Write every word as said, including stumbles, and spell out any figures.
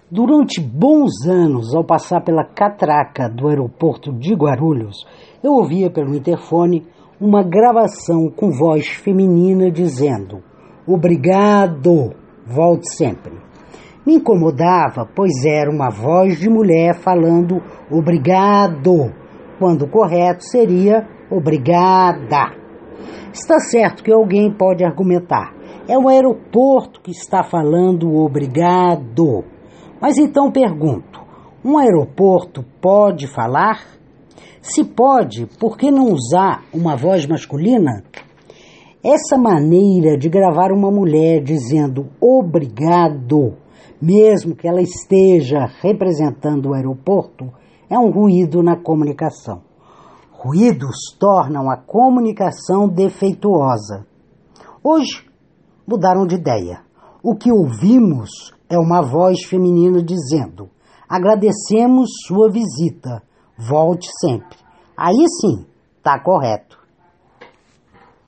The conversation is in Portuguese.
Durante bons anos, ao passar pela catraca do aeroporto de Guarulhos, eu ouvia pelo interfone uma gravação com voz feminina dizendo: "Obrigado, volte sempre". Me incomodava, pois era uma voz de mulher falando obrigado, quando o correto seria obrigada. Está certo que alguém pode argumentar: é o aeroporto que está falando obrigado. Mas então pergunto, um aeroporto pode falar? Se pode, por que não usar uma voz masculina? Essa maneira de gravar uma mulher dizendo obrigado, mesmo que ela esteja representando o aeroporto, é um ruído na comunicação. Ruídos tornam a comunicação defeituosa. Hoje, mudaram de ideia. O que ouvimos é uma voz feminina dizendo: agradecemos sua visita, volte sempre. Aí sim, está correto.